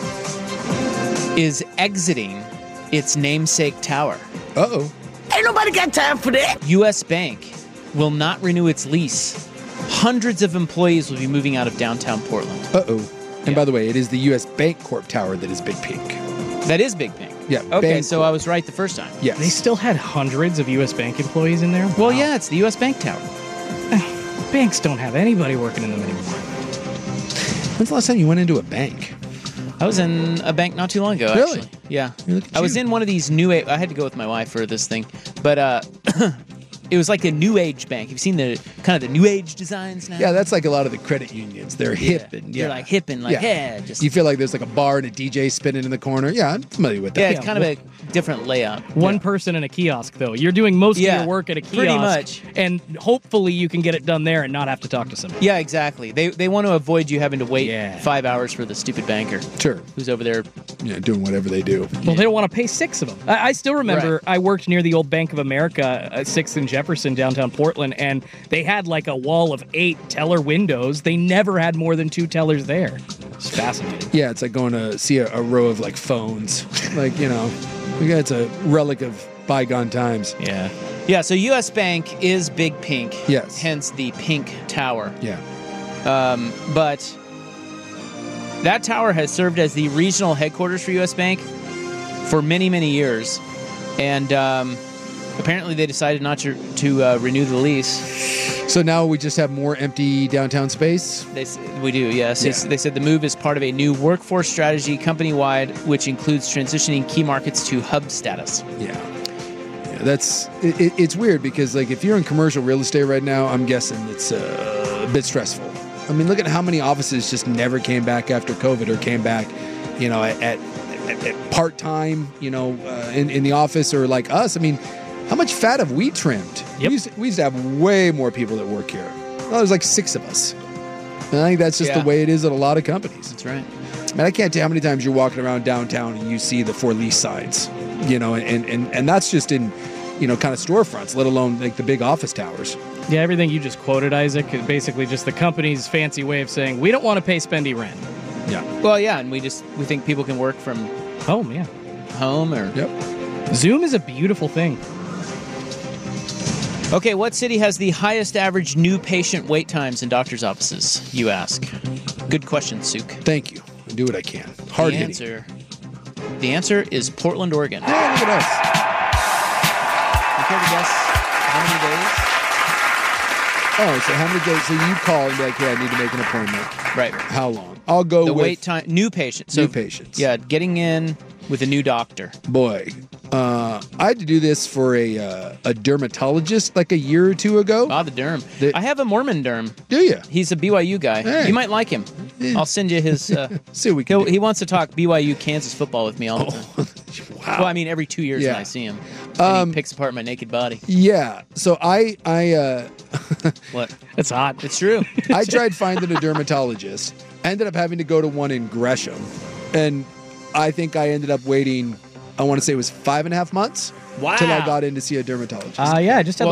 is exiting its namesake tower. Uh-oh. Ain't nobody got time for that. U S Bank will not renew its lease. Hundreds of employees will be moving out of downtown Portland. Uh-oh. And by the way, it is the U S Bank Corp Tower that is Big Pink. That is Big Pink. Yeah. Okay, Bank so Corp. I was right the first time. Yes. They still had hundreds of U S Bank employees in there? Well, Wow. yeah, it's the U S Bank Tower. Banks don't have anybody working in them anymore. When's the last time you went into a bank? I was in a bank not too long ago, Really? actually. Yeah. Look at I was you. in one of these new age, I had to go with my wife for this thing, but uh, it was like a new age bank. You've seen the kind of the new age designs now? Yeah, that's like a lot of the credit unions. They're hip Yeah. and They're yeah. like hip and like, yeah, just You feel like there's like a bar and a D J spinning in the corner. Yeah, I'm familiar with that. yeah, it's kind of a different layout. One Yeah. person in a kiosk, though. You're doing most Yeah, of your work at a kiosk. pretty much. And hopefully you can get it done there and not have to talk to somebody. Yeah, exactly. They they want to avoid you having to wait Yeah. five hours for the stupid banker Sure. who's over there. Yeah, doing whatever they do. Well, they don't want to pay six of them. I, I still remember Right. I worked near the old Bank of America, uh, sixth and Jefferson, downtown Portland, and they had like a wall of eight teller windows. They never had more than two tellers there. It's fascinating. Yeah, it's like going to see a, a row of like phones. Like, you know, it's a relic of bygone times. Yeah. Yeah, so U S Bank is Big Pink. Yes. Hence the Pink Tower. Yeah. Um, but that tower has served as the regional headquarters for U S Bank for many, many years. And um, apparently they decided not to, to uh, renew the lease. So now we just have more empty downtown space? They, s- we do, yes. They, Yeah. s- they said the move is part of a new workforce strategy company-wide, which includes transitioning key markets to hub status. Yeah. Yeah, that's it, it- it's weird because like if you're in commercial real estate right now, I'm guessing it's uh, a bit stressful. I mean, look at how many offices just never came back after COVID or came back, you know, at, at, at part time, you know, uh, in in the office or like us. I mean, how much fat have we trimmed? Yep. We, used to, we used to have way more people that work here. Well, there's like six of us. And I think that's just Yeah. the way it is at a lot of companies. That's right. Man, I can't tell how many times you're walking around downtown and you see the for lease signs, you know, and, and, and that's just in, you know, kind of storefronts, let alone like the big office towers. Yeah, everything you just quoted, Isaac, is basically just the company's fancy way of saying, we don't want to pay spendy rent. Yeah. Well, yeah, and we just we think people can work from Home, yeah. home or... Yep. Zoom is a beautiful thing. Okay, what city has the highest average new patient wait times in doctor's offices, you ask? Good question, Sook. Thank you. I do what I can. Hard the hitting. answer, the answer is Portland, Oregon. Yeah, look at us. You care to guess how many days? Oh, so how many days? So you call and be like, hey, I need to make an appointment. Right. How long? I'll go The with wait time, new patients. So, new patients. Yeah, getting in with a new doctor. Boy, uh, I had to do this for a uh, a dermatologist like a year or two ago. Ah, the derm. The- I have a Mormon derm. Do you? He's a B Y U guy. Hey. You might like him. I'll send you his. Uh, See what we can he'll- do. he wants to talk B Y U Kansas football with me all the time. Wow. Well, I mean, every two years Yeah. when I see him, and Um, he picks apart my naked body. Yeah. So I I uh, What? It's hot. It's true. I tried finding a dermatologist. I ended up having to go to one in Gresham, and I think I ended up waiting. I want to say it was five and a half months Wow. till I got in to see a dermatologist. Uh, yeah, I just had Well, like the- a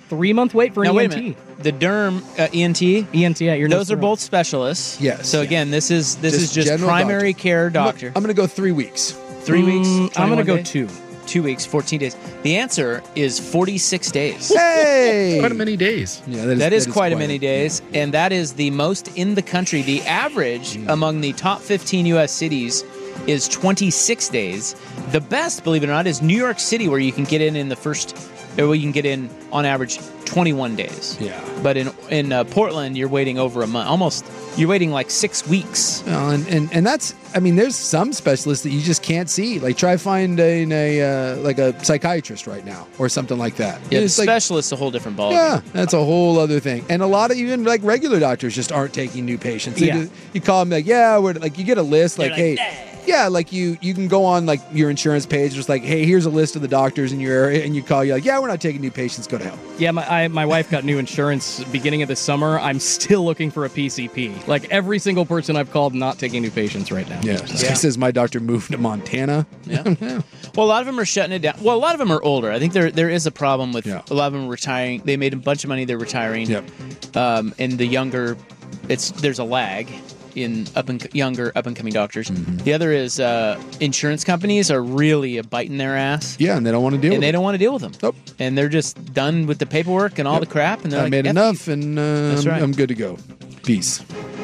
three month wait for now, an wait E N a T. minute. The derm uh, E N T, E N T, yeah, your those nose are both specialists. Yes. So again, this is this is just general primary doctor. care doctor. I'm going to go three weeks. Three Mm, weeks. I'm gonna twenty-one go days? two. Two weeks, fourteen days. The answer is forty-six days. Hey, Quite a many days. Yeah, That is, quite a many days, and that is the most in the country. The average among the top fifteen U S cities is twenty-six days. The best, believe it or not, is New York City, where you can get in in the first, or where you can get in on average twenty-one days. Yeah. But in in uh, Portland, you're waiting over a month. Almost, you're waiting like six weeks. Well, and, and and that's, I mean, there's some specialists that you just can't see. Like, try finding a uh, like a psychiatrist right now or something like that. Yeah, the It's like, specialist's a whole different ballgame. yeah, that's a whole other thing. And a lot of even like regular doctors just aren't taking new patients. They Yeah. just- you call them like, yeah, we're like, you get a list like, hey, yeah, like you you can go on like your insurance page, just like, hey, here's a list of the doctors in your area, and you call, you're like, yeah, we're not taking new patients, go to hell. Yeah, my I, my wife got new insurance beginning of the summer. I'm still looking for a P C P. Like every single person I've called, not taking new patients right now. Yeah, this guy says my doctor moved to Montana. Yeah. Well, a lot of them are shutting it down. Well, a lot of them are older. I think there there is a problem with Yeah. a lot of them retiring. They made a bunch of money. They're retiring. Yep. Um, and the younger, it's there's a lag in up and younger up and coming doctors. Mm-hmm. The other is uh, insurance companies are really biting their ass. Yeah, and they don't want to deal And with they it. don't want to deal with them. Nope. And they're just done with the paperwork and all Yep. the crap. And they're I like, made "F enough, you." and uh, That's I'm, right. I'm good to go. Peace.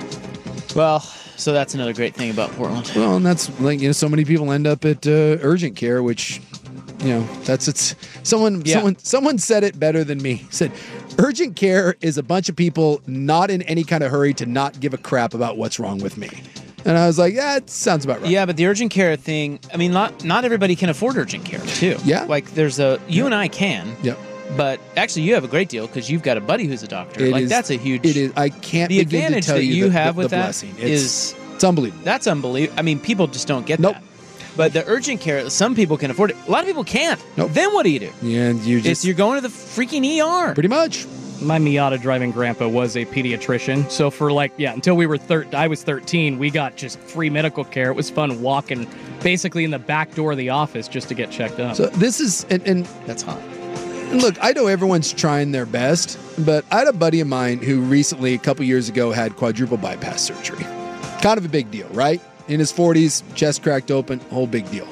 Well, so that's another great thing about Portland. Well, and that's like, you know, so many people end up at uh, urgent care, which, you know, that's it's someone Yeah. someone someone said it better than me. Said urgent care is a bunch of people not in any kind of hurry to not give a crap about what's wrong with me. And I was like, yeah, it sounds about right. Yeah, but the urgent care thing, I mean, not not everybody can afford urgent care, too. Yeah. Like, there's a, you and I can. Yep. But actually, you have a great deal because you've got a buddy who's a doctor. It like, is- that's a huge. It is. I can't The begin advantage to tell that you you the, have the, with the that blessing. It's, is- it's unbelievable. That's unbelievable. I mean, people just don't get Nope. that. But the urgent care, some people can afford it. A lot of people can't. Nope. Then what do you do? Yeah, and you It's, just you're going to the freaking E R. pretty much. My Miata driving grandpa was a pediatrician. So for like, yeah, until we were thir- I was thirteen, we got just free medical care. It was fun walking basically in the back door of the office just to get checked up. So this is and, and That's hot. And look, I know everyone's trying their best, but I had a buddy of mine who recently, a couple years ago, had quadruple bypass surgery. Kind of a big deal, right? In his forties, chest cracked open, whole big deal.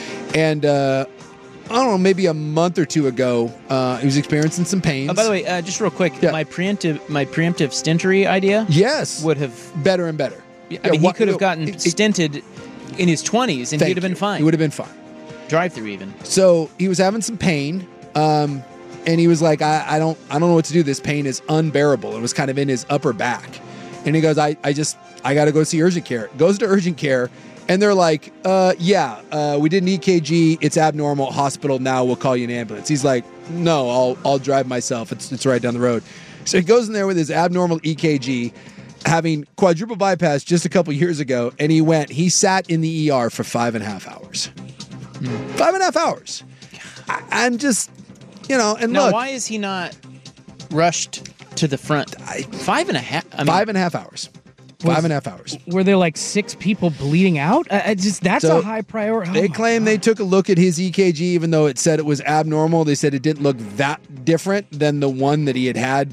And uh, I don't know, maybe a month or two ago, uh, he was experiencing some pains. Oh, by the way, uh, just real quick, Yeah. my preemptive my preemptive stentery idea yes, would have. better and better. I Yeah, mean, what- he could have gotten it- it- stinted in his twenties, and thank he'd have been you. fine. He would have been fine. Drive through even. So he was having some pain, um, and he was like, I, I don't I don't know what to do. This pain is unbearable. It was kind of in his upper back. And he goes, I, I just, I got to go see urgent care. Goes to urgent care, and they're like, uh, yeah, uh, we did an E K G. It's abnormal. Hospital now. We'll call you an ambulance. He's like, no, I'll I'll drive myself. It's, it's right down the road. So he goes in there with his abnormal E K G, having quadruple bypass just a couple years ago, and he went, he sat in the E R for five and a half hours. Five and a half hours. I, I'm just, you know, and Now, look, why is he not rushed to the front? I, five and a half. I mean, five and a half hours. Five Was- and a half hours. Were there like six people bleeding out? I, I just that's So, a high priority. They claim they took a look at his E K G, even though it said it was abnormal. They said it didn't look that different than the one that he had had,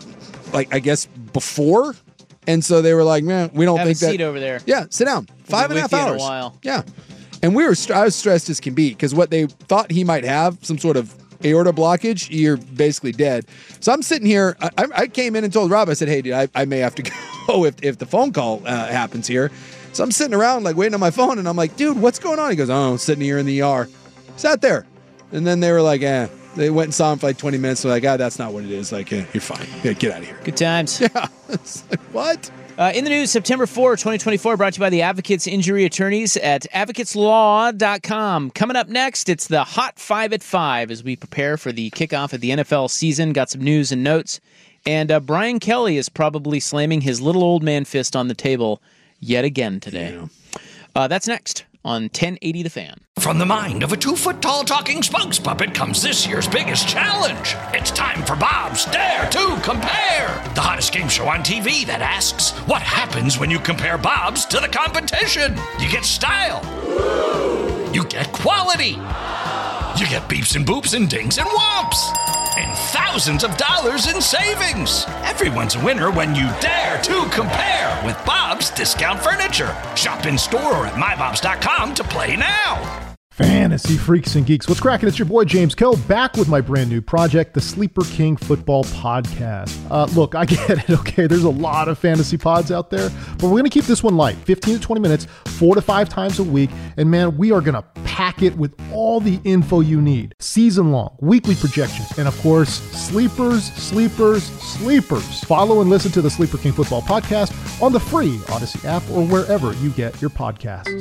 like, I guess, before. And so they were like, man, we don't have think a that. seat over there. Yeah, sit down. Five and a with half you in a hours. while. Yeah. And we were, st- I was stressed as can be because what they thought he might have, some sort of aorta blockage, you're basically dead. So I'm sitting here. I, I- I came in and told Rob, I said, hey, dude, I, I may have to go if, if the phone call uh, happens here. So I'm sitting around like waiting on my phone and I'm like, dude, what's going on? He goes, oh, I'm sitting here in the E R. Sat there. And then they were like, eh. They went and saw him for like twenty minutes. They're like, ah, that's not what it is. Like, eh, you're fine. Yeah, get out of here. Good times. Yeah. It's like, what? Uh, in the news, September fourth, twenty twenty-four, brought to you by the Advocates Injury Attorneys at advocates law dot com. Coming up next, it's the Hot Five at Five as we prepare for the kickoff of the N F L season. Got some news and notes. And uh, Brian Kelly is probably slamming his little old man fist on the table yet again today. Yeah. Uh, that's next on ten eighty The Fan. From the mind of a two-foot-tall talking spokes puppet comes this year's biggest challenge. It's time for Bob's Dare to Compare, the hottest game show on T V that asks, what happens when you compare Bob's to the competition? You get style. You get quality. You get beeps and boops and dings and whomps. And thousands of dollars in savings. Everyone's a winner when you dare to compare with Bob's Discount Furniture. Shop in store or at my bobs dot com to play now. Fantasy freaks and geeks, what's cracking? It's your boy James Kill, back with my brand new project, the Sleeper King Football Podcast. Uh, look, I get it, okay? There's a lot of fantasy pods out there, but we're going to keep this one light, fifteen to twenty minutes, four to five times a week, and man, we are going to pack it with all the info you need. Season long, weekly projections, and of course, sleepers, sleepers, sleepers. Follow and listen to the Sleeper King Football Podcast on the free Odyssey app or wherever you get your podcasts.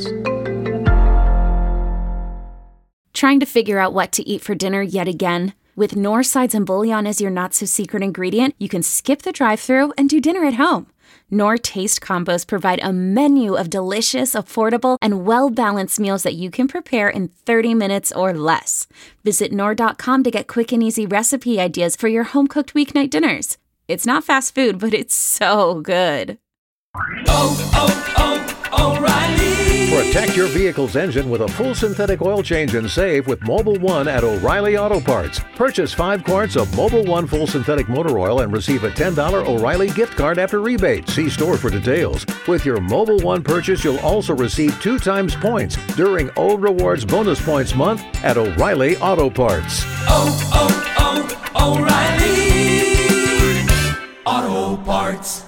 Trying to figure out what to eat for dinner yet again? With Knorr Sides and Bouillon as your not-so-secret ingredient, you can skip the drive-thru and do dinner at home. Knorr Taste Combos provide a menu of delicious, affordable, and well-balanced meals that you can prepare in thirty minutes or less. Visit Knorr dot com to get quick and easy recipe ideas for your home-cooked weeknight dinners. It's not fast food, but it's so good. Oh, oh, oh, O'Reilly! Protect your vehicle's engine with a full synthetic oil change and save with Mobil one at O'Reilly Auto Parts. Purchase five quarts of Mobil one full synthetic motor oil and receive a ten dollars O'Reilly gift card after rebate. See store for details. With your Mobil one purchase, you'll also receive two times points during O Rewards Bonus Points Month at O'Reilly Auto Parts. Oh, oh, oh, O'Reilly Auto Parts.